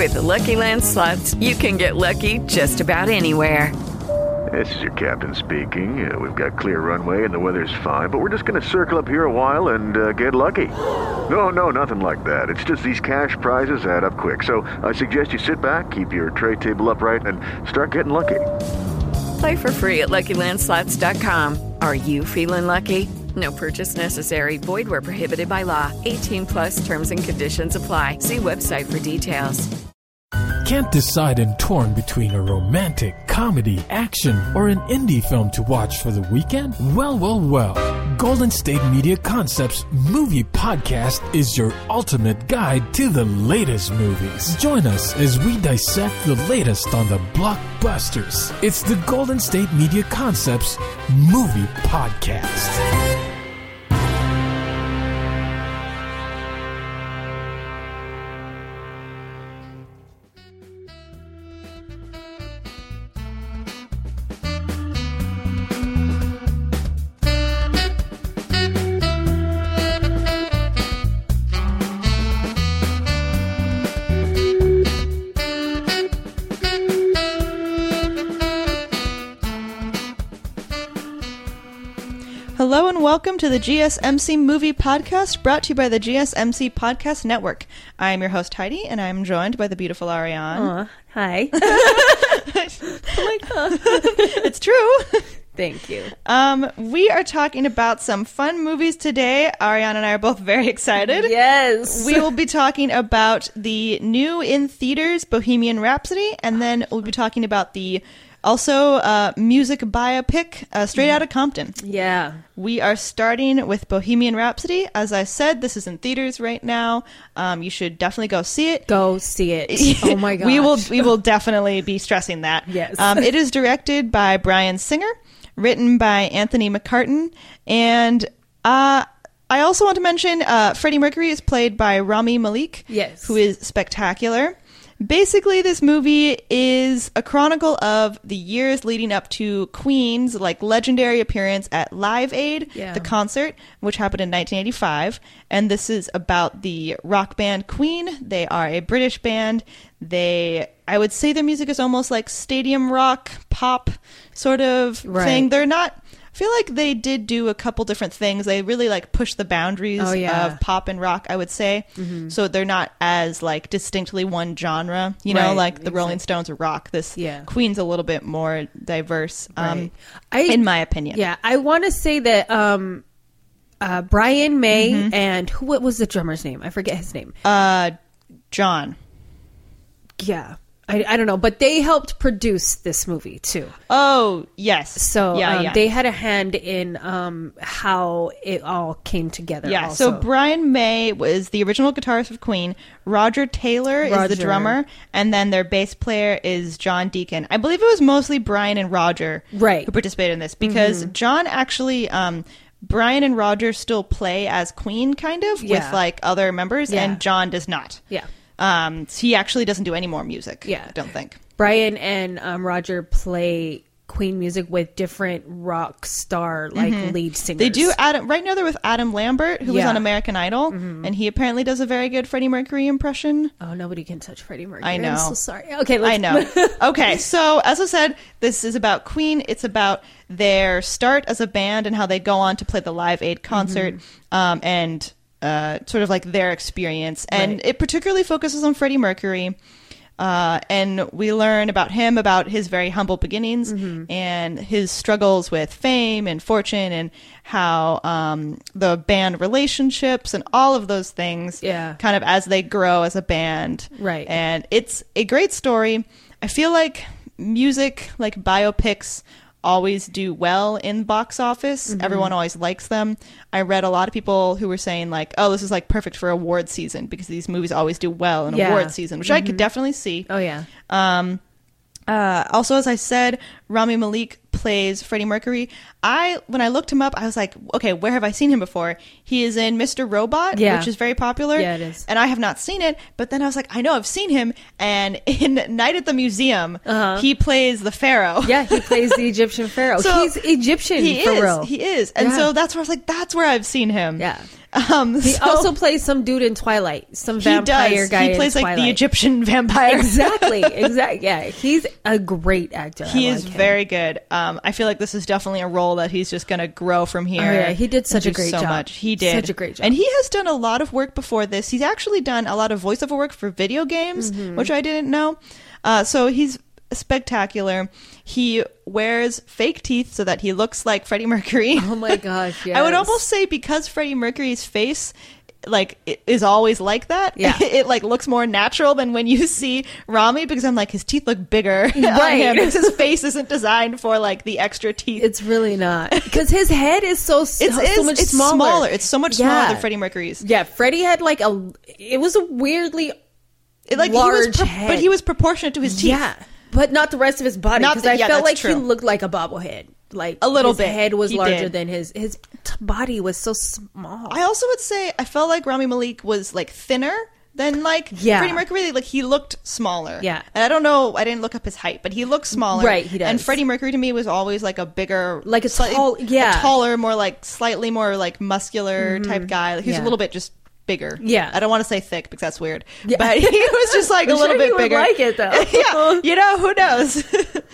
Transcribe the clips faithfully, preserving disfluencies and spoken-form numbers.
With the Lucky Land Slots, you can get lucky just about anywhere. This is your captain speaking. Uh, we've got clear runway and the weather's fine, but we're just going to circle up here a while and uh, get lucky. No, no, nothing like that. It's just these cash prizes add up quick. So I suggest you sit back, keep your tray table upright, and start getting lucky. Play for free at Lucky Land Slots dot com. Are you feeling lucky? No purchase necessary. Void where prohibited by law. eighteen plus terms and conditions apply. See website for details. Can't decide and torn between a romantic, comedy, action, or an indie film to watch for the weekend? Well, well, well. Golden State Media Concepts Movie Podcast is your ultimate guide to the latest movies. Join us as we dissect the latest on the blockbusters. It's the Golden State Media Concepts Movie Podcast. Hello and welcome to the G S M C Movie Podcast, brought to you by the G S M C Podcast Network. I am your host, Heidi, and I am joined by the beautiful Ariane. Aw, hi. Oh my God. It's true. Thank you. Um, we are talking about some fun movies today. Ariane and I are both very excited. Yes. We will be talking about the new in theaters Bohemian Rhapsody, and then we'll be talking about the also uh, music biopic uh, Straight Outta Compton. Yeah. We are starting with Bohemian Rhapsody. As I said, this is in theaters right now. Um, you should definitely go see it. Go see it. Oh my gosh. we will we will definitely be stressing that. Yes. Um, it is directed by Bryan Singer, written by Anthony McCarten, and uh, I also want to mention uh, Freddie Mercury is played by Rami Malek, yes, who is spectacular. Basically, this movie is a chronicle of the years leading up to Queen's like legendary appearance at Live Aid, yeah. the concert, which happened in nineteen eighty-five. And this is about the rock band Queen. They are a British band. They, I would say their music is almost like stadium rock, pop sort of right. thing. They're not... I feel like they did do a couple different things. They really like push the boundaries oh, yeah. of pop and rock, I would say. Mm-hmm. So they're not as like distinctly one genre, you know, right. like the exactly. Rolling Stones or rock. This yeah. Queen's a little bit more diverse, um, right. I, in my opinion. Yeah, I want to say that um, uh, Brian May mm-hmm. and who? What was the drummer's name? I forget his name. Uh, John. Yeah. I, I don't know, but they helped produce this movie too. Oh, yes. So yeah, um, yeah. they had a hand in um, how it all came together. Yeah, also. so Brian May was the original guitarist of Queen. Roger Taylor Roger. is the drummer. And then their bass player is John Deacon. I believe it was mostly Brian and Roger right. who participated in this. Because mm-hmm. John actually... Um, Brian and Roger still play as Queen, kind of, yeah. with like other members. Yeah. And John does not. Yeah. Um, he actually doesn't do any more music. Yeah. I don't think. Brian and um, Roger play Queen music with different rock star like mm-hmm. lead singers. They do. Adam right now they're with Adam Lambert, who yeah. was on American Idol, mm-hmm. and he apparently does a very good Freddie Mercury impression. Oh, nobody can touch Freddie Mercury. I know. I'm so sorry. Okay, let's... I know. Okay, so as I said, this is about Queen. It's about their start as a band and how they go on to play the Live Aid concert, mm-hmm. um, and uh, sort of like their experience. And right. it particularly focuses on Freddie Mercury. Uh, and we learn about him, about his very humble beginnings mm-hmm. and his struggles with fame and fortune, and how um, the band relationships and all of those things yeah. kind of as they grow as a band. Right. And it's a great story. I feel like music, like biopics, always do well in box office. Mm-hmm. Everyone always likes them. I read a lot of people who were saying like, oh, this is like perfect for award season because these movies always do well in yeah. award season, which mm-hmm. I could definitely see. Oh, yeah. Um, uh, also, as I said, Rami Malek plays Freddie Mercury. I when I looked him up, I was like, okay, where have I seen him before? He is in Mister Robot, yeah. which is very popular. Yeah, it is. And I have not seen it, but then I was like, I know I've seen him. And in Night at the Museum, uh-huh. he plays the pharaoh. Yeah, he plays the Egyptian pharaoh. So he's Egyptian he for is, real. He is. And yeah. so that's where I was like, that's where I've seen him. Yeah. Um, He so also plays some dude in Twilight, some he vampire does. guy. He plays in like Twilight. the Egyptian vampire. Exactly, exactly. Yeah, he's a great actor. He I is like him. very good. Um, I feel like this is definitely a role that he's just going to grow from here. Oh, yeah, he did such and a do great so job. Much. He did Such a great job. and he has done a lot of work before this. He's actually done a lot of voiceover work for video games, Mm-hmm. which I didn't know. Uh, so he's spectacular. He wears fake teeth so that he looks like Freddie Mercury. Oh my gosh! Yes. I would almost say because Freddie Mercury's face like it is always like that. Yeah. It like looks more natural than when you see Rami, because I'm like his teeth look bigger on Right. him because his face isn't designed for like the extra teeth. It's really not, because his head is so It's, so, so it's- much it's smaller. It's so much smaller Yeah. than Freddie Mercury's. Yeah, Freddie had like a. It was a weirdly It, like large he was, pro- head. but he was proportionate to his teeth. Yeah, but not the rest of his body. Not Because the- I yeah, felt that's like he true. looked like a bobblehead. Like A little his bit. head was He larger did. than his his t- body was so small. I also would say I felt like Rami Malek was like thinner than like Yeah. Freddie Mercury. Like he looked smaller. Yeah. And I don't know. I didn't look up his height, but he looked smaller. Right, he does. And Freddie Mercury to me was always like a bigger, Like a slightly- tall- yeah. a taller, more like slightly more like muscular type guy. Like, he was Yeah. a little bit just bigger. Yeah. I don't want to say thick because that's weird. Yeah. But he was just like a I'm little sure bit he would bigger. like it, though. Yeah. You know, who knows?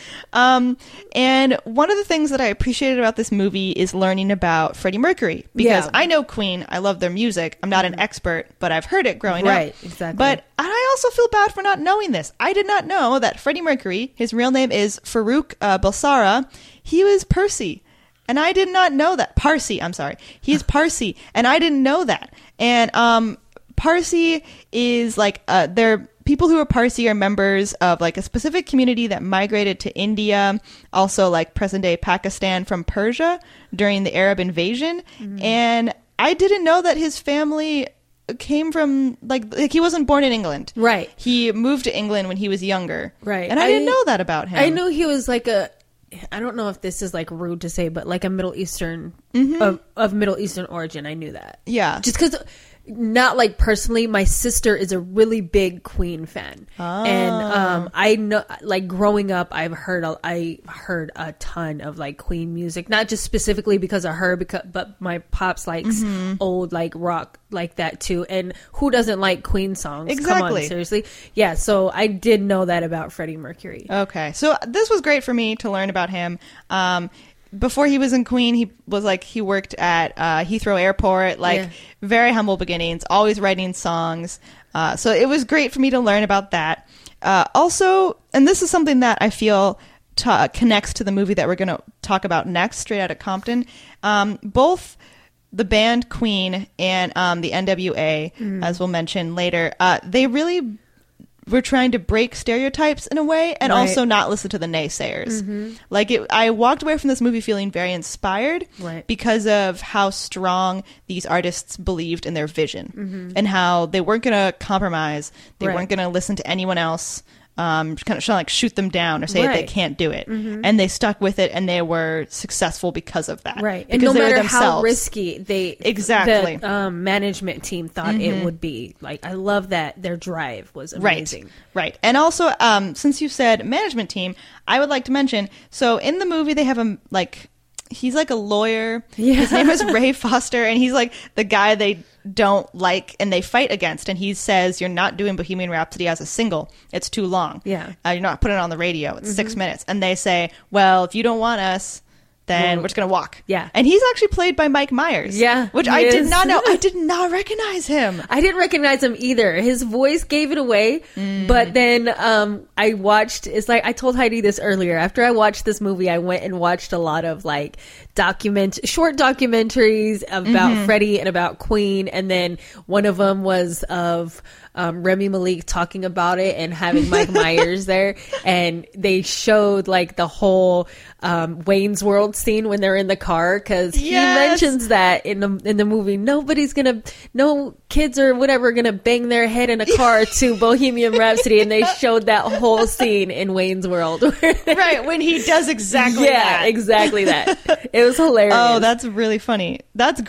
um, and one of the things that I appreciated about this movie is learning about Freddie Mercury, because Yeah. I know Queen. I love their music. I'm not an expert, but I've heard it growing up. Right, exactly. But I also feel bad for not knowing this. I did not know that Freddie Mercury, his real name is Farouk uh, Balsara, he was Percy. And I did not know that. Parsi, I'm sorry. He's Parsi. And I didn't know that. And um, Parsi is like, uh, they're people who are Parsi are members of like a specific community that migrated to India, also like present day Pakistan from Persia during the Arab invasion. Mm-hmm. And I didn't know that his family came from like, like he wasn't born in England. Right. He moved to England when he was younger. Right. And I, I- didn't know that about him. I knew he was like a. I don't know if this is like rude to say, but like a Middle Eastern of, of Middle Eastern origin. I knew that. Yeah. Just because, not like personally, my sister is a really big Queen fan, and um, I know, like growing up, I've heard a, I heard a ton of like Queen music, not just specifically because of her, because but my pops likes old like rock like that too, and who doesn't like Queen songs? Come Exactly. on, seriously, yeah. So I did know that about Freddie Mercury. Okay, so this was great for me to learn about him. Um, before he was in Queen, he was like he worked at uh, Heathrow Airport, like Yeah. very humble beginnings, always writing songs. Uh, so it was great for me to learn about that. Uh, also, and this is something that I feel ta connects to the movie that we're going to talk about next, Straight Outta Compton. Um, both the band Queen and um, the N W A, Mm. as we'll mention later, uh, they really were trying to break stereotypes in a way, and Right. also not listen to the naysayers. Like it, I walked away from this movie feeling very inspired Right. because of how strong these artists believed in their vision and how they weren't going to compromise. They Right. weren't going to listen to anyone else. Um, kind of trying to like shoot them down or say that they Right. can't do it, and they stuck with it, and they were successful because of that. Right. And Because no they were matter how themselves. risky they Exactly. the um, management team thought it would be. Like I love that their drive was amazing. Right, right. And also, um, since you said management team, I would like to mention, so in the movie they have a, like, he's like a lawyer. Yeah. His name is Ray Foster, and he's like the guy they don't like and they fight against. And he says, you're not doing Bohemian Rhapsody as a single. It's too long. Yeah. Uh, you're not putting it on the radio. It's six minutes. And they say, well, if you don't want us, then Well, we're just going to walk. yeah. And he's actually played by Mike Myers. Yeah, Which he I did is. not know. I did not recognize him. I didn't recognize him either. His voice gave it away. Mm. But then um, I watched, it's like I told Heidi this earlier. After I watched this movie, I went and watched a lot of like document, short documentaries about Mm-hmm. Freddie and about Queen. And then one of them was of um, Rami Malek talking about it and having Mike Myers there. And they showed like the whole um, Wayne's World scene when they're in the car, because he Yes. mentions that in the in the movie. Nobody's gonna, no kids or whatever, gonna bang their head in a car to Bohemian Rhapsody, and they showed that whole scene in Wayne's World. Right, when he does exactly yeah, that. exactly that. It was hilarious. Oh, that's really funny. That's great.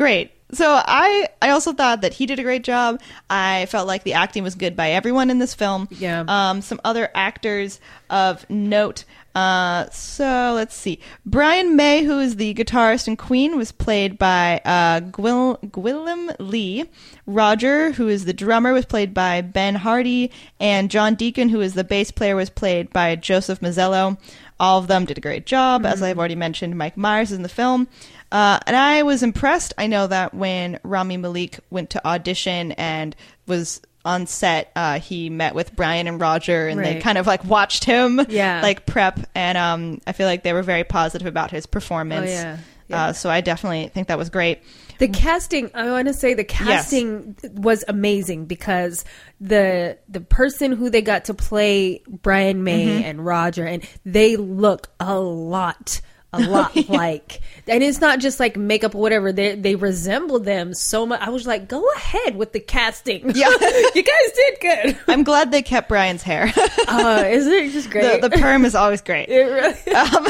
So I, I also thought that he did a great job. I felt like the acting was good by everyone in this film. Yeah. Um, some other actors of note. Uh, so let's see. Brian May, who is the guitarist in Queen, was played by uh, Gwil- Gwilym Lee. Roger, who is the drummer, was played by Ben Hardy. And John Deacon, who is the bass player, was played by Joseph Mazzello. All of them did a great job. Mm-hmm. As I've already mentioned, Mike Myers is in the film. Uh, and I was impressed. I know that when Rami Malek went to audition and was on set, uh, he met with Brian and Roger, and right. they kind of like watched him yeah. like prep. And um, I feel like they were very positive about his performance. Oh, yeah. Yeah. Uh, so I definitely think that was great. The casting, I want to say the casting yes. was amazing, because the the person who they got to play Brian May mm-hmm. and Roger, and they look a lot a lot yeah. like, and it's not just like makeup or whatever, they they resemble them so much. I was like, go ahead with the casting. Yeah. You guys did good. I'm glad they kept Brian's hair. uh isn't it just great? The, the perm is always great. It really um,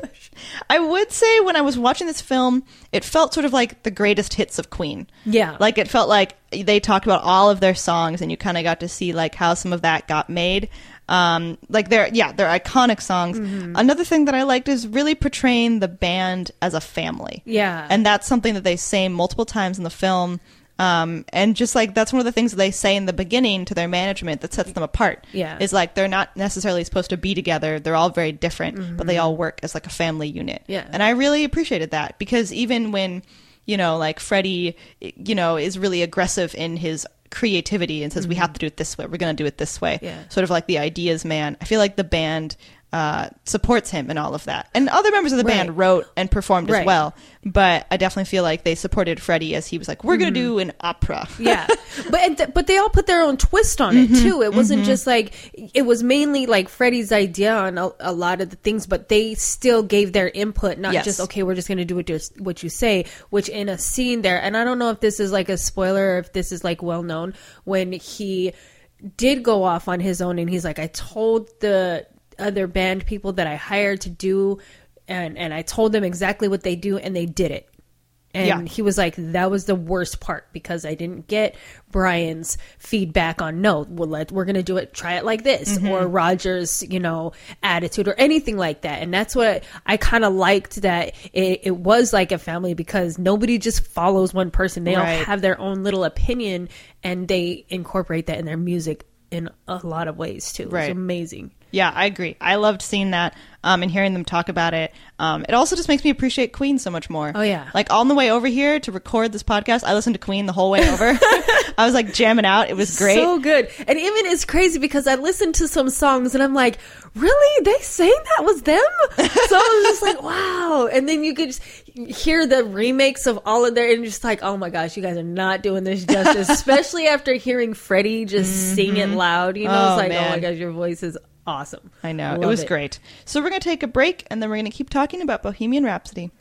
I would say when I was watching this film, it felt sort of like the greatest hits of Queen. Yeah. Like it felt like they talked about all of their songs, and you kind of got to see like how some of that got made. Um, like they're, yeah, they're iconic songs. Mm-hmm. Another thing that I liked is really portraying the band as a family. Yeah. And that's something that they say multiple times in the film. Um, and just like, that's one of the things that they say in the beginning to their management that sets them apart. Yeah. Is like, they're not necessarily supposed to be together. They're all very different, mm-hmm. but they all work as like a family unit. Yeah. And I really appreciated that, because even when, you know, like Freddie, you know, is really aggressive in his creativity and says, mm-hmm. we have to do it this way, we're going to do it this way, yeah. sort of like the ideas man, I feel like the band uh supports him in all of that, and other members of the right. band wrote and performed right. as well, but I definitely feel like they supported Freddie as he was like, we're mm-hmm. gonna do an opera. Yeah. But th- but they all put their own twist on it mm-hmm. too. It wasn't mm-hmm. just like, it was mainly like Freddie's idea on a, a lot of the things, but they still gave their input, not yes. just, okay, we're just gonna do what, what you say, which in a scene there, and I don't know if this is like a spoiler or if this is like well known, when he did go off on his own and he's like, I told the other band people that I hired to do, and and I told them exactly what they do, and they did it. And yeah. he was like, that was the worst part, because I didn't get Brian's feedback on, no, we'll let, we're going to do it, try it like this, mm-hmm. or Roger's, you know, attitude or anything like that. And that's what I kind of liked, that it, it was like a family, because nobody just follows one person. They right. all have their own little opinion, and they incorporate that in their music in a lot of ways too. Right. It's amazing. Yeah, I agree. I loved seeing that um, and hearing them talk about it. Um, it also just makes me appreciate Queen so much more. Oh, yeah. Like, on the way over here to record this podcast, I listened to Queen the whole way over. I was, like, jamming out. It was great. So good. And even it's crazy, because I listened to some songs, and I'm like, really? They sang that was them? So I was just like, wow. And then you could just hear the remakes of all of their, and just like, oh, my gosh, you guys are not doing this justice. Especially after hearing Freddie just mm-hmm. sing it loud. You know, oh, it's like, man. oh, my gosh, your voice is awesome. I know. Love it was it. great. So we're going to take a break, and then we're going to keep talking about Bohemian Rhapsody.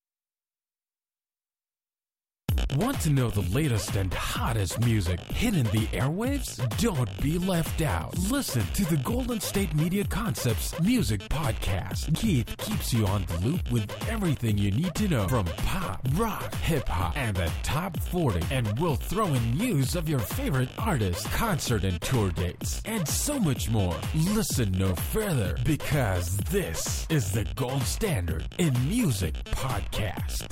Want to know the latest and hottest music hitting the airwaves? Don't be left out. Listen to the Golden State Media Concepts Music Podcast. Keith keeps you on the loop with everything you need to know from pop, rock, hip-hop, and the top forty. And we'll throw in news of your favorite artists, concert and tour dates, and so much more. Listen no further, because this is the gold standard in music podcast.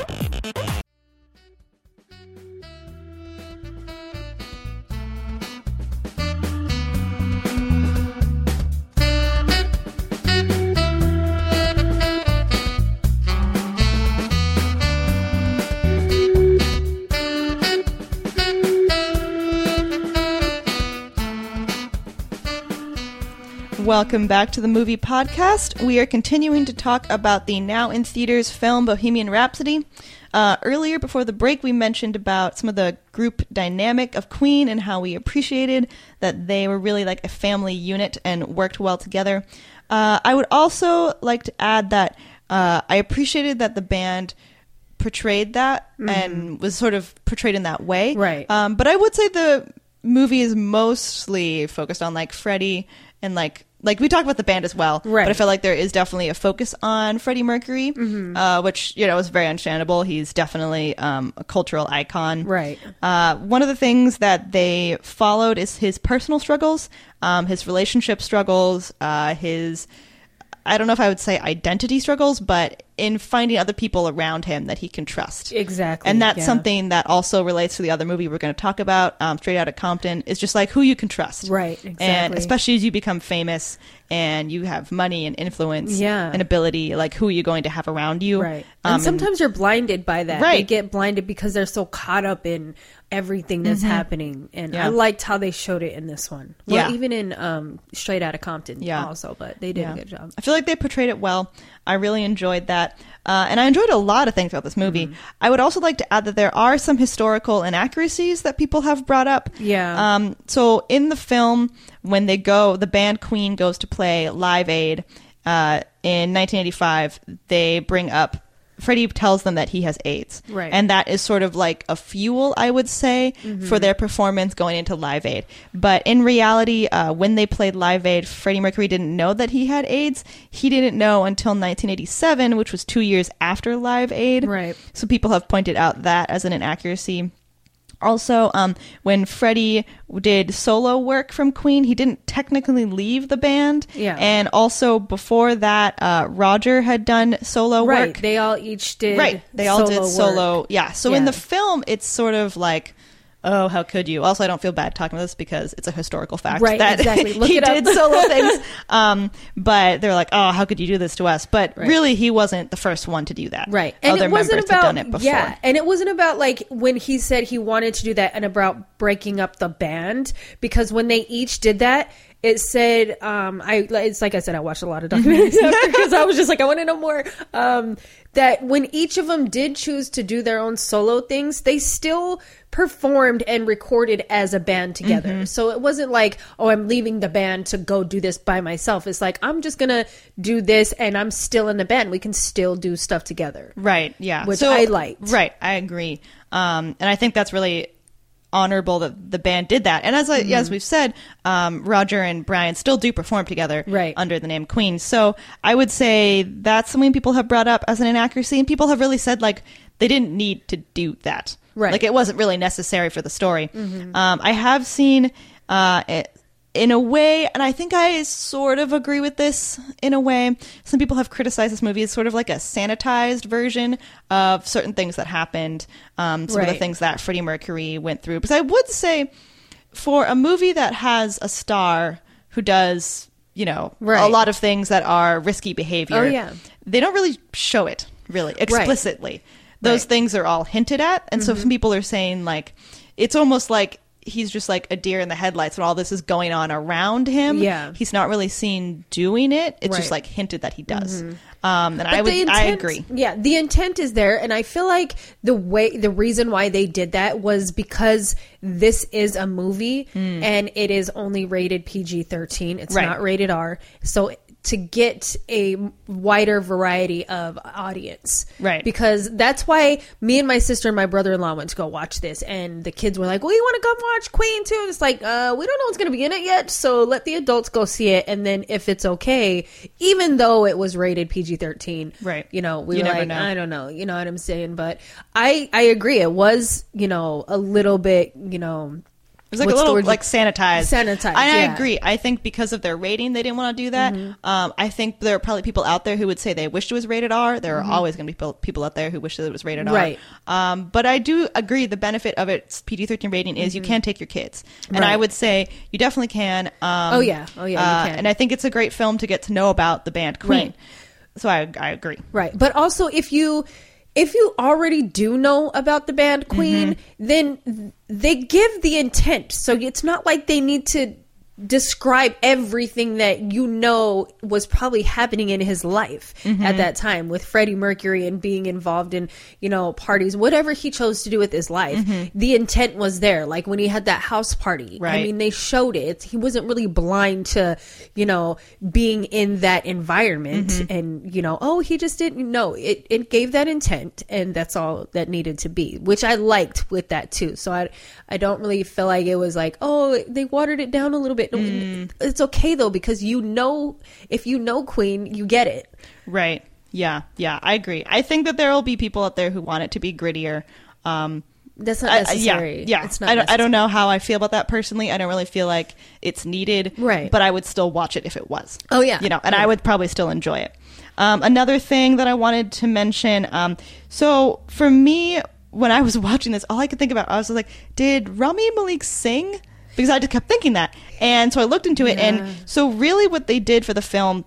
Welcome back to the Movie Podcast. We are continuing to talk about the now in theaters film Bohemian Rhapsody. Uh, earlier, before the break, we mentioned about some of the group dynamic of Queen and how we appreciated that they were really like a family unit and worked well together. Uh, I would also like to add that uh, I appreciated that the band portrayed that mm-hmm. and was sort of portrayed in that way. Right. Um, but I would say the movie is mostly focused on like Freddie and like like we talked about the band as well, right? But I feel like there is definitely a focus on Freddie Mercury, mm-hmm. uh, which you know is very understandable. He's definitely um, a cultural icon, right? Uh, one of the things that they followed is his personal struggles, um, his relationship struggles, uh, his I don't know if I would say identity struggles, but in finding other people around him that he can trust. Exactly. And that's yeah. something that also relates to the other movie we're going to talk about, um, Straight Outta Compton. It's just like who you can trust. Right, exactly. And especially as you become famous and you have money and influence yeah. and ability, like who are you going to have around you? Right. Um, and sometimes and, you're blinded by that. Right. They get blinded because they're so caught up in everything that's mm-hmm. happening. And yeah. I liked how they showed it in this one. Well, yeah. even in um, Straight Outta Compton yeah. also, but they did yeah. a good job. I feel like they portrayed it well. I really enjoyed that. Uh, and I enjoyed a lot of things about this movie. Mm-hmm. I would also like to add that there are some historical inaccuracies that people have brought up. Yeah. Um, so in the film, when they go, the band Queen goes to play Live Aid uh, in nineteen eighty-five, they bring up Freddie tells them that he has AIDS. Right. And that is sort of like a fuel, I would say, mm-hmm. for their performance going into Live Aid. But in reality, uh, when they played Live Aid, Freddie Mercury didn't know that he had AIDS. He didn't know until nineteen eighty-seven, which was two years after Live Aid. Right. So people have pointed out that as an inaccuracy. Also, um, when Freddie did solo work from Queen, he didn't technically leave the band. Yeah. And also before that, uh, Roger had done solo right. work. They all each did Right. They all did solo. Work. Yeah. So yeah. in the film, it's sort of like, oh, how could you? Also, I don't feel bad talking about this because it's a historical fact right, that exactly. Look he it did up. solo things. Um, but they're like, oh, how could you do this to us? But right. really, he wasn't the first one to do that. Right. And Other it wasn't members about, had done it before. Yeah. And it wasn't about like when he said he wanted to do that and about breaking up the band, because when they each did that, it said, um, I, it's like I said, I watched a lot of documentaries after because I was just like, I want to know more. Um, that when each of them did choose to do their own solo things, they still performed and recorded as a band together. Mm-hmm. So it wasn't like, oh, I'm leaving the band to go do this by myself. It's like, I'm just going to do this and I'm still in the band. We can still do stuff together. Right. Yeah. Which so, I liked. Right. I agree. Um, and I think that's really honorable that the band did that. And as I, mm-hmm. as we've said, um, Roger and Brian still do perform together right. under the name Queen. So I would say that's something people have brought up as an inaccuracy, and people have really said like they didn't need to do that. Right. Like it wasn't really necessary for the story. Mm-hmm. Um, I have seen uh, it, in a way, and I think I sort of agree with this in a way. Some people have criticized this movie as sort of like a sanitized version of certain things that happened, um, some right. of the things that Freddie Mercury went through. Because I would say for a movie that has a star who does, you know, right. a lot of things that are risky behavior, oh, yeah. they don't really show it really explicitly. Right. Those right. things are all hinted at. And mm-hmm. so some people are saying like, it's almost like he's just like a deer in the headlights when all this is going on around him. Yeah. He's not really seen doing it. It's right. just like hinted that he does. Mm-hmm. Um, and but I would, intent, I agree. Yeah. The intent is there. And I feel like the way, the reason why they did that was because this is a movie mm. and it is only rated P G thirteen. It's right. not rated R. So to get a wider variety of audience. Right. Because that's why me and my sister and my brother-in-law went to go watch this, and the kids were like, well, you want to come watch Queen too? And it's like, uh, we don't know what's going to be in it yet, so let the adults go see it, and then if it's okay, even though it was rated P G thirteen, right. you know, we you were never like, know. I don't know, you know what I'm saying? But I, I agree. It was, you know, a little bit, you know, it was like a little like sanitized. Sanitized. I, yeah. I agree. I think because of their rating, they didn't want to do that. Mm-hmm. Um, I think there are probably people out there who would say they wished it was rated R. There are mm-hmm. always going to be people, people out there who wish that it was rated right. R. Um, but I do agree the benefit of its P G thirteen rating is mm-hmm. you can take your kids. And right. I would say you definitely can. Um, oh, yeah. Oh, yeah, uh, you can. And I think it's a great film to get to know about the band Queen. Right. So I, I agree. Right. But also, if you... If you already do know about the band Queen, mm-hmm. then they give the intent. So it's not like they need to describe everything that you know was probably happening in his life mm-hmm. at that time with Freddie Mercury and being involved in, you know, parties, whatever he chose to do with his life. Mm-hmm. The intent was there. Like when he had that house party, right. I mean, they showed it. He wasn't really blind to, you know, being in that environment mm-hmm. and, you know, oh, he just didn't know. It, it gave that intent, and that's all that needed to be, which I liked with that too. So I, I don't really feel like it was like, oh, they watered it down a little bit. Mm. It's okay though, because you know, if you know Queen, you get it. Right. Yeah. Yeah. I agree. I think that there will be people out there who want it to be grittier. Um, That's not necessary. I, yeah. yeah. It's not I, don't, necessary. I don't know how I feel about that personally. I don't really feel like it's needed. Right. But I would still watch it if it was. Oh, yeah. You know, and yeah. I would probably still enjoy it. Um, another thing that I wanted to mention. Um, so for me, when I was watching this, all I could think about, I was like, did Rami Malek sing? Because I just kept thinking that. And so I looked into it. Yeah. And so really what they did for the film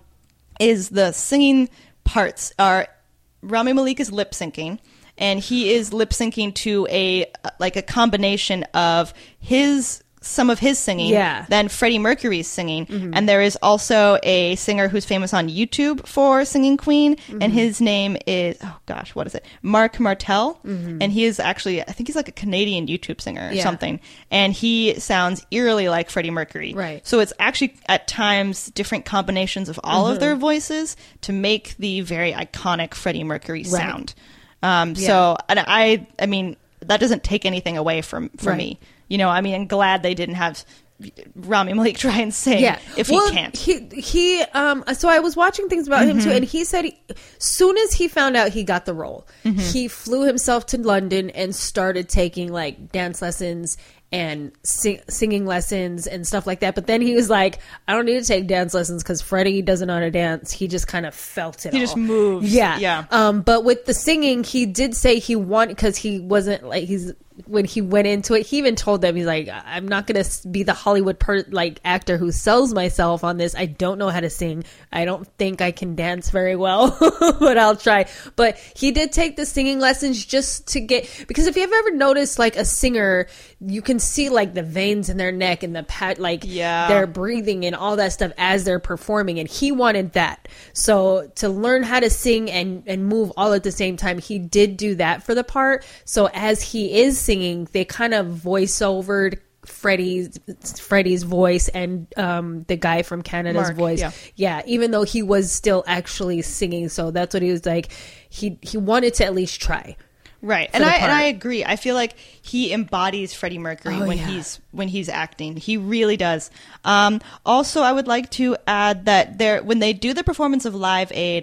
is the singing parts are Rami Malek is lip syncing. And he is lip syncing to a like a combination of his some of his singing, yeah. then Freddie Mercury's singing. Mm-hmm. And there is also a singer who's famous on YouTube for singing Queen, mm-hmm. and his name is, oh gosh, what is it? Mark Martel. Mm-hmm. And he is actually, I think he's like a Canadian YouTube singer or yeah. something. And he sounds eerily like Freddie Mercury. Right. So it's actually at times different combinations of all mm-hmm. of their voices to make the very iconic Freddie Mercury right. sound. Um, yeah. So, and I, I mean, that doesn't take anything away from, from right. me. You know, I mean, I'm glad they didn't have Rami Malek try and sing yeah. if well, he can't. He, he, um, so I was watching things about mm-hmm. him too, and he said he, soon as he found out he got the role, mm-hmm. he flew himself to London and started taking like dance lessons and sing, singing lessons and stuff like that. But then he was like, I don't need to take dance lessons because Freddie doesn't know how to dance. He just kind of felt it He all. just moves. Yeah. Yeah. Um, but with the singing, he did say he wanted, because he wasn't like, he's, when he went into it, he even told them, he's like, I'm not going to be the Hollywood per- like actor who sells myself on this. I don't know how to sing. I don't think I can dance very well, but I'll try. But he did take the singing lessons just to get, because if you've ever noticed like a singer, you can see like the veins in their neck and the pat, like yeah. their breathing and all that stuff as they're performing. And he wanted that. So to learn how to sing and, and move all at the same time, he did do that for the part. So as he is singing, they kind of voice overed Freddie's Freddie's voice and um, the guy from Canada's Mark, voice. Yeah. yeah, even though he was still actually singing. So that's what he was like. He he wanted to at least try. Right. And I part. and I agree. I feel like he embodies Freddie Mercury oh, when yeah. he's when he's acting. He really does. Um, also, I would like to add that there when they do the performance of Live Aid,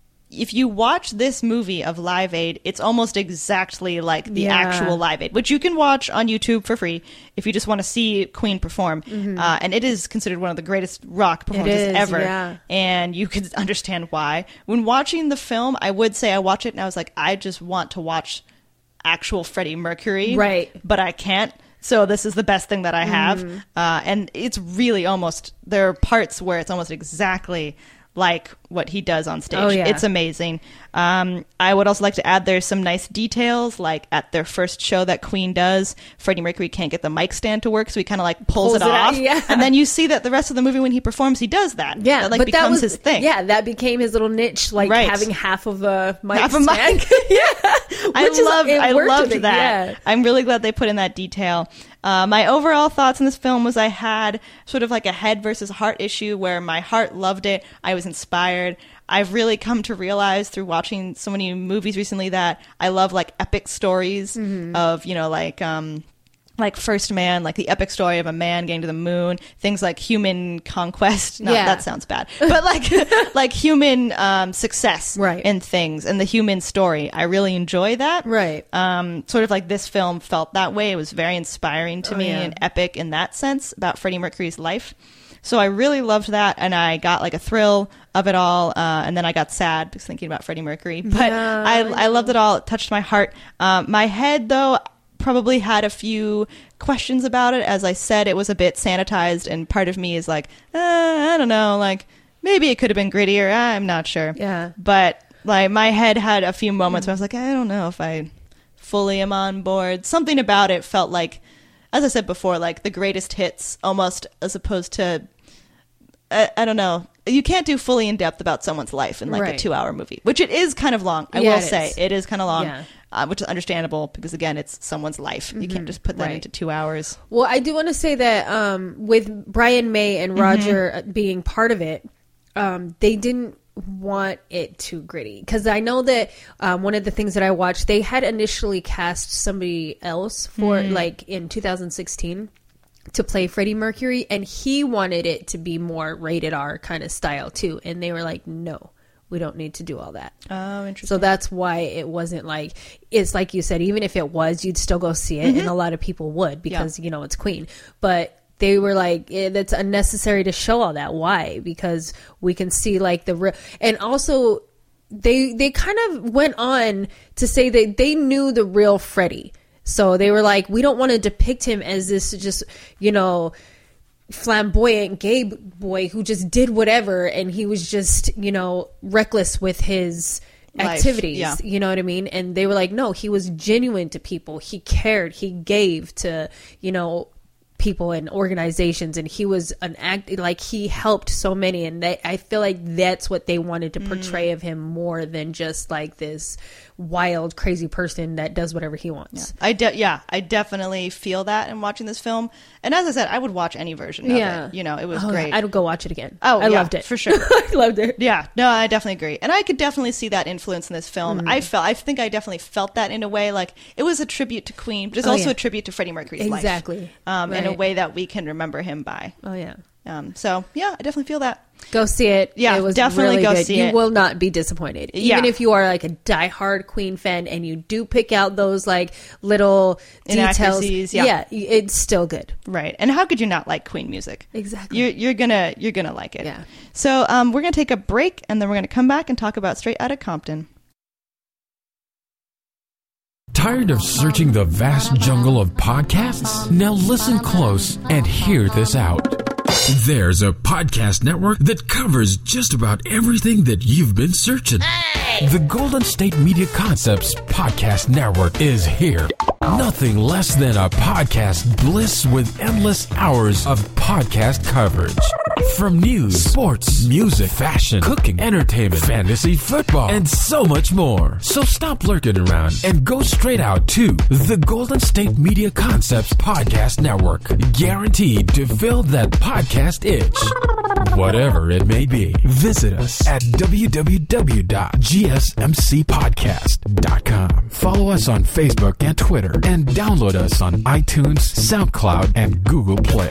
if you watch this movie of Live Aid, it's almost exactly like the yeah. actual Live Aid, which you can watch on YouTube for free if you just want to see Queen perform. Mm-hmm. Uh, and it is considered one of the greatest rock performances is, ever. Yeah. And you can understand why. When watching the film, I would say I watch it and I was like, I just want to watch actual Freddie Mercury. Right. But I can't. So this is the best thing that I have. Mm. Uh, and it's really almost, there are parts where it's almost exactly like what he does on stage. Oh, yeah. It's amazing. Um, I would also like to add there's some nice details, like at their first show that Queen does, Freddie Mercury can't get the mic stand to work, so he kind of like pulls, Pulls it, it off. out, yeah. And then you see that the rest of the movie when he performs, he does that. Yeah, that like but becomes that was, his thing. Yeah, that became his little niche, like right. having half of a mic Half a stand. mic. yeah, I Which is- loved, it I worked loved with it, that. yeah. I'm really glad they put in that detail. Uh, my overall thoughts in this film was I had sort of like a head versus heart issue where my heart loved it. I was inspired. I've really come to realize through watching so many movies recently that I love like epic stories mm-hmm. of, you know, like, um, like First Man, like the epic story of a man getting to the moon, things like human conquest. No, yeah. that sounds bad. But like, like human, um, success right. in things and the human story. I really enjoy that. Right. Um, sort of like this film felt that way. It was very inspiring to Oh, me yeah. and epic in that sense about Freddie Mercury's life. So I really loved that, and I got like a thrill of it all, uh, and then I got sad because thinking about Freddie Mercury. But Yeah, I, I I loved it all. It touched my heart. Um, my head, though, probably had a few questions about it. As I said, it was a bit sanitized, and part of me is like, uh, I don't know, like maybe it could have been grittier. I'm not sure. Yeah. But like my head had a few moments where I was like, I don't know if I fully am on board. Something about it felt like as I said before, like the greatest hits, almost as opposed to, I, I don't know. You can't do fully in depth about someone's life in like right. a two hour movie, which it is kind of long. I yeah, will it say is. it is kind of long, Yeah. uh, which is understandable because again, it's someone's life. You can't just put that right. into two hours. Well, I do want to say that um, with Brian May and Roger mm-hmm. being part of it, um, they didn't want it too gritty, because I know that um, one of the things that I watched, they had initially cast somebody else for mm. like in two thousand sixteen to play Freddie Mercury, and he wanted it to be more rated R kind of style too, and they were like, no, we don't need to do all that. Oh, interesting. So that's why it wasn't like, it's like you said, even if it was, you'd still go see it, mm-hmm. and a lot of people would because, yeah. you know, it's Queen. But they were like, eh, that's unnecessary to show all that. Why? Because we can see like the real, and also they they kind of went on to say that they knew the real Freddie. So they were like, we don't want to depict him as this just, you know, flamboyant gay boy who just did whatever, and he was just, you know, reckless with his Life, activities. yeah. You know what I mean? And they were like, no, he was genuine to people. He cared. He gave to, you know, people and organizations, and he was an act like he helped so many, and they, I feel like that's what they wanted to portray mm. of him more than just like this wild crazy person that does whatever he wants. Yeah. I de- yeah, I definitely feel that in watching this film. And as I said, I would watch any version of yeah. it. You know, it was oh, great. I'd go watch it again. Oh, I yeah, loved it for sure. I loved it. Yeah, no, I definitely agree, and I could definitely see that influence in this film. Mm. I felt, I think, I definitely felt that in a way, like it was a tribute to Queen, but it's oh, also yeah. a tribute to Freddie Mercury's exactly. life, um, right. in a way that we can remember him by. Oh yeah. Um, so yeah, I definitely feel that. Go see it. Yeah, it was definitely really go good. see you it. will not be disappointed. Even yeah. if you are like a diehard Queen fan and you do pick out those like little details, yeah. yeah, it's still good. Right. And how could you not like Queen music? Exactly. You're you're gonna you're gonna like it. Yeah. So um, we're gonna take a break, and then we're gonna come back and talk about Straight Outta Compton. Tired of searching the vast jungle of podcasts? Now listen close and hear this out. There's a podcast network that covers just about everything that you've been searching. Hey! The Golden State Media Concepts Podcast Network is here. Nothing less than a podcast bliss with endless hours of podcast coverage. From news, sports, music, fashion, cooking, entertainment, fantasy, football, and so much more. So stop lurking around and go straight out to the Golden State Media Concepts Podcast Network. Guaranteed to fill that podcast itch. Whatever it may be. Visit us at w w w dot g s m c podcast dot com. Follow us on Facebook and Twitter, and download us on iTunes, SoundCloud, and Google Play.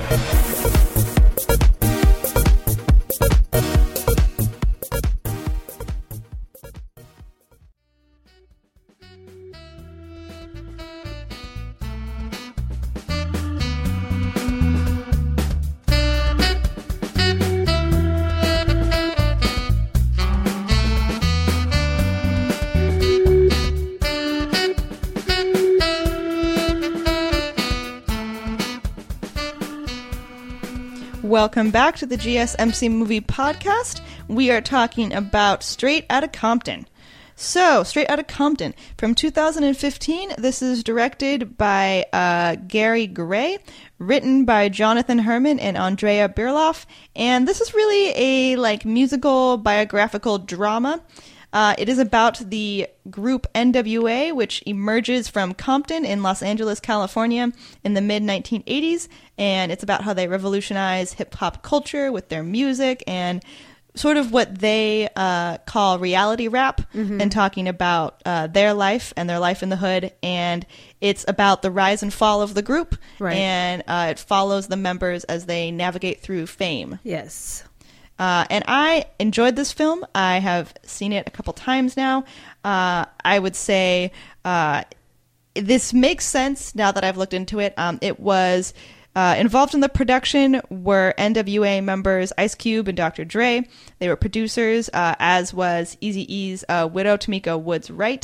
Welcome back to the G S M C Movie Podcast. We are talking about Straight Outta Compton. So, Straight Outta Compton from two thousand fifteen. This is directed by uh, Gary Gray, written by Jonathan Herman and Andrea Birloff, and this is really a like musical biographical drama. Uh, it is about the group N W A, which emerges from Compton in Los Angeles, California in the mid nineteen eighties, and it's about how they revolutionize hip-hop culture with their music and sort of what they uh, call reality rap, mm-hmm. and talking about uh, their life and their life in the hood, and it's about the rise and fall of the group, right. and uh, it follows the members as they navigate through fame. Yes. Uh, and I enjoyed this film. I have seen it a couple times now. Uh, I would say uh, this makes sense now that I've looked into it. Um, it was uh, involved in the production were N W A members Ice Cube and Doctor Dre. They were producers, uh, as was Eazy-E's uh, widow, Tamika Woods Wright.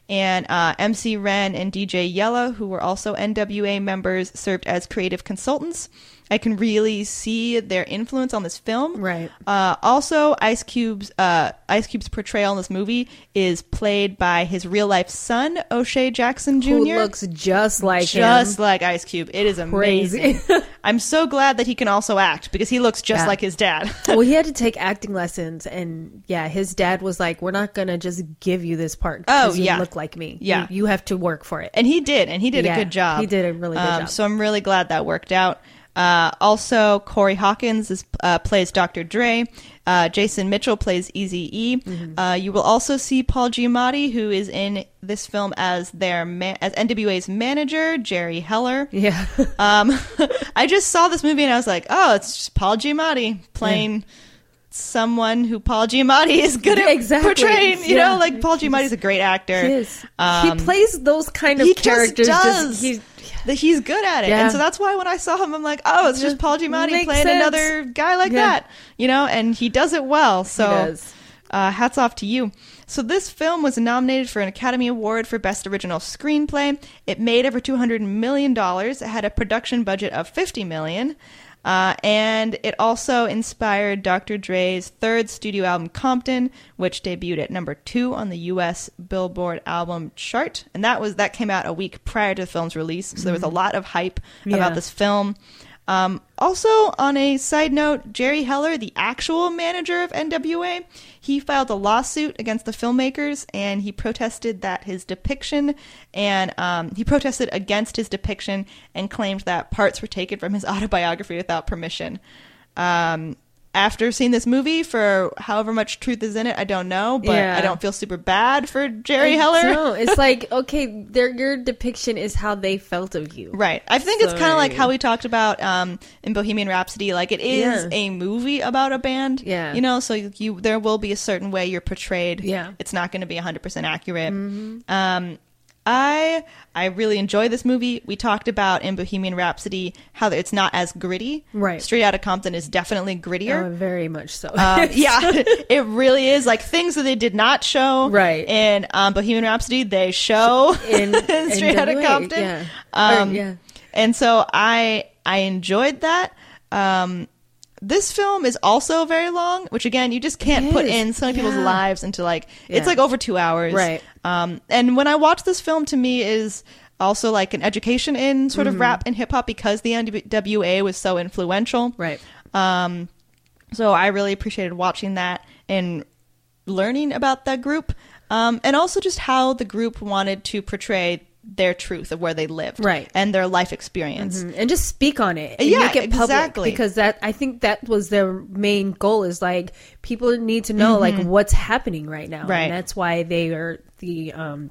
And uh, M C Ren and D J Yella, who were also N W A members, served as creative consultants. I can really see their influence on this film. Right. Uh, also, Ice Cube's uh, Ice Cube's portrayal in this movie is played by his real life son, O'Shea Jackson Junior Who looks just like just him. like Ice Cube. It is amazing. Crazy. I'm so glad that he can also act because he looks just Yeah. like his dad. Well, he had to take acting lessons, and yeah, his dad was like, "We're not gonna just give you this part Oh, because you yeah. look like me. Yeah. you, you have to work for it." And he did, and he did Yeah, a good job. he did a really good um, job. So I'm really glad that worked out. Uh, also, Corey Hawkins is, uh, plays Doctor Dre. Uh, Jason Mitchell plays Eazy-E. Mm-hmm. Uh, you will also see Paul Giamatti, who is in this film as their ma- as N W A's manager, Jerry Heller. Yeah, Um, I just saw this movie and I was like, oh, it's just Paul Giamatti playing someone who Paul Giamatti is good at Exactly. portraying. You Yeah. know, like Paul Giamatti's a great actor. he is. Um, he plays those kind of he characters. just does. he- that he's good at it. Yeah. And so that's why when I saw him, I'm like, oh, it's just Paul Giamatti Makes playing sense. another guy like Yeah. that. You know, and he does it well. So does. Uh, hats off to you. So this film was nominated for an Academy Award for Best Original Screenplay. It made over two hundred million dollars. It had a production budget of fifty million dollars. Uh, and it also inspired Doctor Dre's third studio album, Compton, which debuted at number two on the U S Billboard album chart. And that was that came out a week prior to the film's release. So there was a lot of hype Yeah. about this film. Um, also, on a side note, Jerry Heller, the actual manager of N W A, he filed a lawsuit against the filmmakers, and he protested that his depiction, and um, he protested against his depiction and claimed that parts were taken from his autobiography without permission. Um, after seeing this movie, for however much truth is in it, I don't know, but Yeah. I don't feel super bad for Jerry I Heller. don't. It's like, okay, their your depiction is how they felt of you. Right. I think it's kind of like Sorry. how we talked about um, in Bohemian Rhapsody. Like, it is Yeah. a movie about a band. Yeah. You know, so you, you there will be a certain way you're portrayed. Yeah. It's not going to be one hundred percent accurate. Um, I I really enjoy this movie. We talked about in Bohemian Rhapsody how it's not as gritty. Right. Straight Outta Compton is definitely grittier. Oh, very much so. Um, yeah, it really is. Like, things that they did not show Right. in um, Bohemian Rhapsody, they show In- in Straight Outta N W A, Compton. yeah. Um, Or, yeah. And so I I enjoyed that. Um, this film is also very long, which again, you just can't It put is. in so many people's Yeah. lives into like, Yeah. it's like over two hours. Right. Um, and when I watch this film, to me is also like an education in sort Mm-hmm. of rap and hip hop because the N W A was so influential. Right. Um, so I really appreciated watching that and learning about that group. Um, and also just how the group wanted to portray their truth of where they lived. Right. And their life experience. Mhm. And just speak on it. And Yeah, make it public, exactly. because that I think that was their main goal, is like people need to know like what's happening right now. Right. And that's why they are the um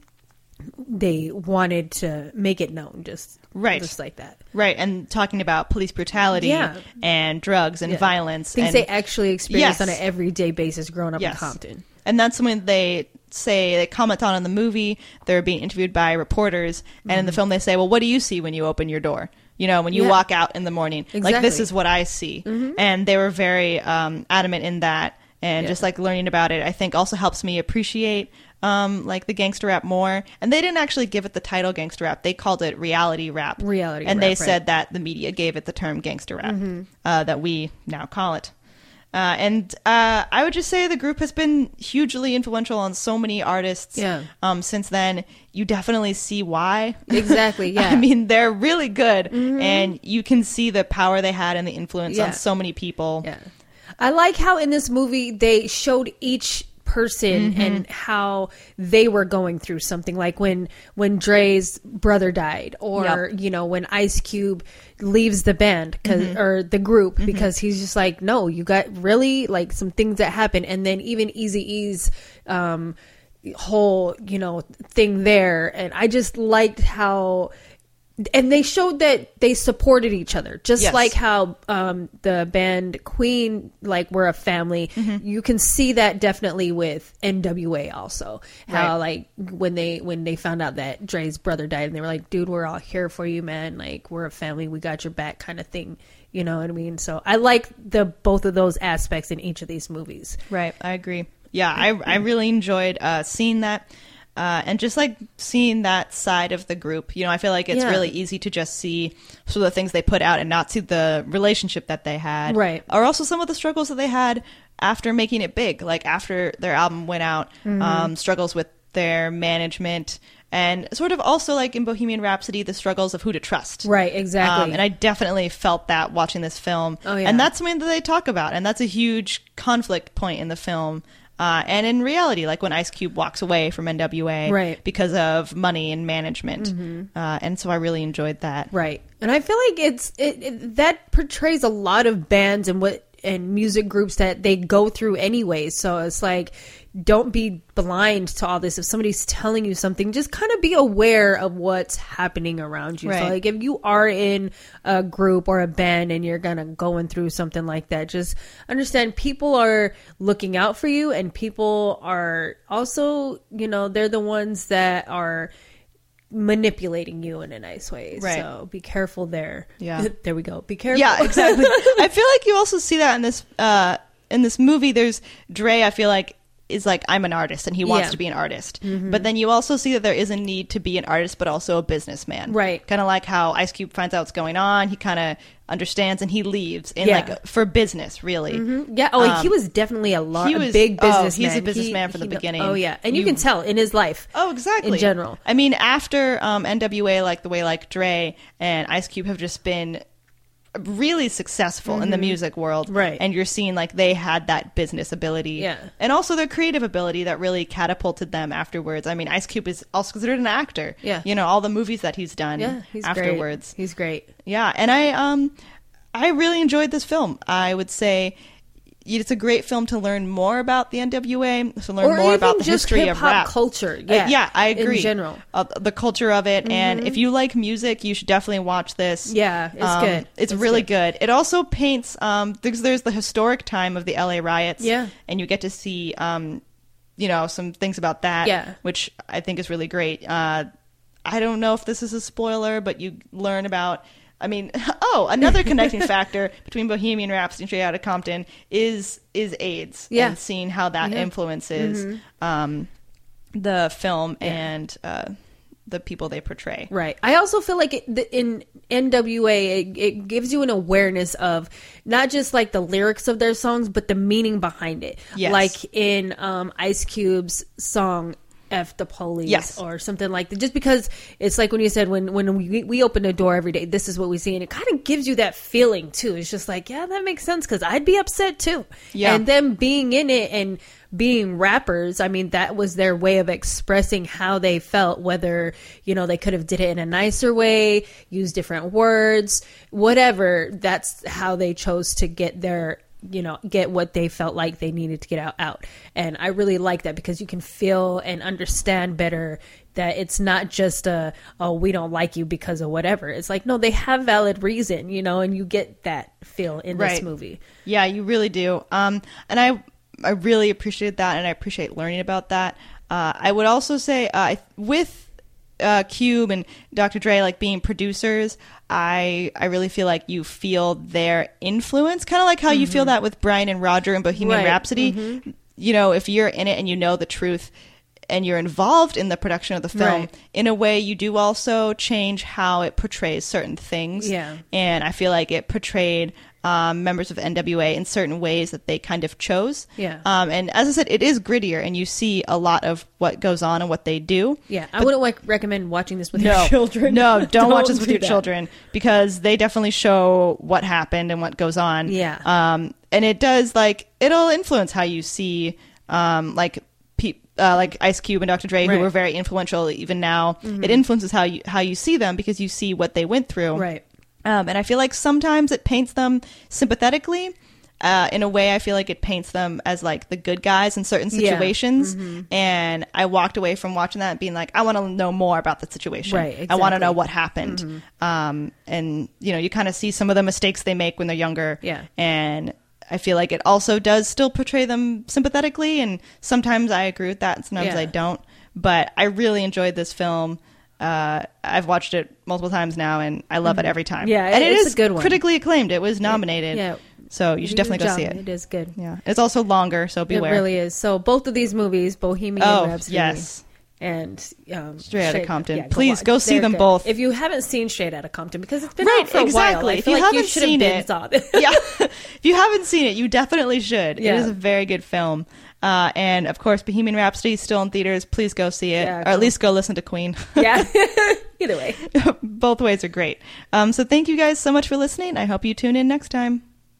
they wanted to make it known, just Right. just like that. Right. And talking about police brutality Yeah. and drugs and Yeah. violence. Things and, they actually experience Yes. on an everyday basis growing up Yes. in Compton. And that's something they say, they comment on in the movie. They're being interviewed by reporters. And in the film, they say, well, what do you see when you open your door? You know, when you Yeah. walk out in the morning. Like, this Exactly. is what I see. And they were very um, adamant in that. And Yeah. just like learning about it, I think also helps me appreciate um, like the gangster rap more. And they didn't actually give it the title gangster rap. They called it reality rap. Reality And rap, they right. said that the media gave it the term gangster rap uh, that we now call it. Uh, and uh, I would just say the group has been hugely influential on so many artists Yeah. um, since then. You definitely see why. Exactly, yeah. I mean, they're really good. And you can see the power they had and the influence Yeah. on so many people. Yeah. I like how in this movie they showed each person Mm-hmm. and how they were going through something, like when when Dre's brother died, or Yep. you know, when Ice Cube leaves the band 'cause, Mm-hmm. or the group, because he's just like, no, you got really like some things that happen. And then even Eazy-E's um whole, you know, thing there. And I just liked how, and they showed that they supported each other, just Yes. like how um, the band Queen, like, we're a family. Mm-hmm. You can see that definitely with N W A also. How Right. like when they when they found out that Dre's brother died, and they were like, "Dude, we're all here for you, man. Like, we're a family. We got your back," kind of thing. You know what I mean? So I like the both of those aspects in each of these movies. Right, I agree. Yeah, I I really enjoyed uh, seeing that. Uh, and just like seeing that side of the group, you know, I feel like it's Yeah. really easy to just see some of the things they put out and not see the relationship that they had. Right. Or also some of the struggles that they had after making it big, like after their album went out, Mm-hmm. um, struggles with their management, and sort of also like in Bohemian Rhapsody, the struggles of who to trust. Right, exactly. Um, and I definitely felt that watching this film. Oh, yeah. And that's something that they talk about. And that's a huge conflict point in the film. Uh, and in reality, like when Ice Cube walks away from N W A Right. because of money and management. Uh, and so I really enjoyed that. Right. And I feel like it's it, it that portrays a lot of bands and what and music groups that they go through anyways. So it's like, don't be blind to all this. If somebody's telling you something, just kind of be aware of what's happening around you. Right. So like if you are in a group or a band and you're gonna going through something like that, just understand people are looking out for you, and people are also, you know, they're the ones that are manipulating you in a nice way. Right. So be careful there. Yeah. There we go. Be careful. Yeah, exactly. I feel like you also see that in this uh, in this movie. There's Dre, I feel like, is like, I'm an artist, and he wants Yeah. to be an artist. But then you also see that there is a need to be an artist, but also a businessman. Right. Kind of like how Ice Cube finds out what's going on. He kind of understands, and he leaves in Yeah. like for business, really. Yeah. Oh, Um, he was definitely a lot. he a was- big oh, businessman. he's a businessman He- from the he kno- beginning. Oh yeah, and you, You- can tell in his life. Oh, exactly. In general. I mean, after um, N W A, like the way like Dre and Ice Cube have just been really successful in the music world. Right. And you're seeing like they had that business ability. Yeah. And also their creative ability that really catapulted them afterwards. I mean, Ice Cube is also considered an actor. Yeah. You know, all the movies that he's done Yeah, he's afterwards. Great. He's great. Yeah, and I um I really enjoyed this film. I would say it's a great film to learn more about the N W A, to learn Or more even about the just history of hip-hop rap culture. Uh, Yeah, yeah, I agree. in general. Uh, the culture of it, and if you like music, you should definitely watch this. Yeah, it's Um, good. It's, It's really good. good. It also paints um because there's the historic time of the L A riots. Yeah. and you get to see um you know some things about that. Yeah. which I think is really great. Uh, I don't know if this is a spoiler, but you learn about. I mean, oh, another connecting factor between Bohemian Rhapsody and Straight Outta Compton is is AIDS. Yeah. And seeing how that Yeah. influences um, the film and uh, the people they portray. Right. I also feel like it, the, in N W A, it, it gives you an awareness of not just like the lyrics of their songs, but the meaning behind it. Yes. Like in um, Ice Cube's song F the Police, Yes. or something like that. Just because it's like when you said when when we, we open a door every day, this is what we see, and it kind of gives you that feeling too. It's just like, yeah, that makes sense, because I'd be upset too. Yeah. And them being in it and being rappers, I mean, that was their way of expressing how they felt, whether, you know, they could have did it in a nicer way, use different words, whatever. That's how they chose to get their, you know, get what they felt like they needed to get out, out. And I really like that, because you can feel and understand better that it's not just a, oh, we don't like you because of whatever. It's like, no, they have valid reason, you know, and you get that feel in this Right. movie. Yeah, you really do. Um, and I I really appreciated that, and I appreciate learning about that. Uh, I would also say uh, with uh, Cube and Doctor Dre, like being producers, I I really feel like you feel their influence, kind of like how you feel that with Brian and Roger in Bohemian Right. Rhapsody. You know, if you're in it and you know the truth and you're involved in the production of the film, Right. in a way you do also change how it portrays certain things. Yeah. And I feel like it portrayed um, members of N W A in certain ways that they kind of chose. Yeah. Um, and as I said, it is grittier, and you see a lot of what goes on and what they do. Yeah, I wouldn't like recommend watching this with No, your children. no, don't, watch this with do your that. children, because they definitely show what happened and what goes on. Yeah. Um, and it does, like, it'll influence how you see, um, like, pe- uh, like Ice Cube and Doctor Dre, Right. who were very influential even now. It influences how you how you see them, because you see what they went through. Right. Um, and I feel like sometimes it paints them sympathetically. Uh, in a way, I feel like it paints them as like the good guys in certain Yeah. situations. And I walked away from watching that being like, I want to know more about the situation. Right, I want to know exactly. what happened. Um, and, you know, you kind of see some of the mistakes they make when they're younger. Yeah. And I feel like it also does still portray them sympathetically. And sometimes I agree with that, and sometimes Yeah. I don't. But I really enjoyed this film. Uh, I've watched it multiple times now, and I love it every time. Yeah, and it it's is a good one. critically acclaimed. It was nominated. Yeah. So you should definitely Good go job. see it. It is good. Yeah, it's also longer, so beware. It really is. So both of these movies, Bohemian Oh, Rhapsody yes. and um, Straight Outta Compton. yeah, Please watch. go see They're them good. both. If you haven't seen Straight Outta Compton, because it's been Right, out for a exactly. while, I If feel you like you haven't should have seen been it- saw this. Yeah. If you haven't seen it, you definitely should. Yeah. It is a very good film. Uh, and of course, Bohemian Rhapsody is still in theaters. Please go see it, Yeah, or at cool. least go listen to Queen. Yeah. Either way. Both ways are great. Um, so thank you guys so much for listening. I hope you tune in next time.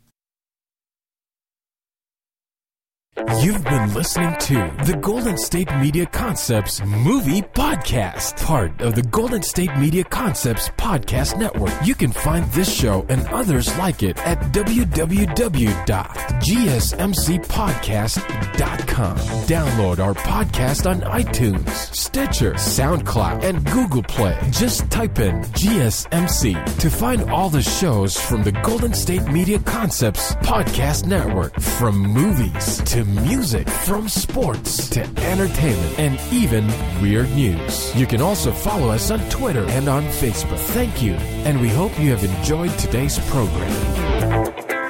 You've been listening to the Golden State Media Concepts Movie Podcast, part of the Golden State Media Concepts Podcast Network. You can find this show and others like it at w w w dot g s m c podcast dot com. Download our podcast on iTunes, Stitcher, SoundCloud, and Google Play. Just type in G S M C to find all the shows from the Golden State Media Concepts Podcast Network, from movies to music, from sports to entertainment, and even weird news. You can also follow us on Twitter and on Facebook. Thank you, and we hope you have enjoyed today's program.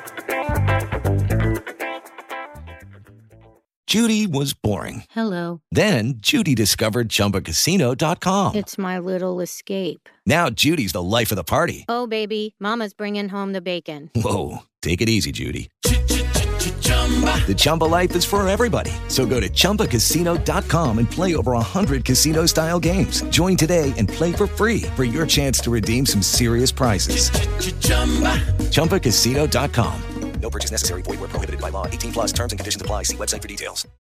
Judy was boring. Hello. Then Judy discovered Chumba Casino dot com. It's my little escape. Now Judy's the life of the party. Oh, baby, mama's bringing home the bacon. Whoa, take it easy, Judy. The Chumba life is for everybody. So go to Chumba Casino dot com and play over one hundred casino-style games. Join today and play for free for your chance to redeem some serious prizes. Chumba Casino dot com. No purchase necessary. Void where prohibited by law. eighteen plus terms and conditions apply. See website for details.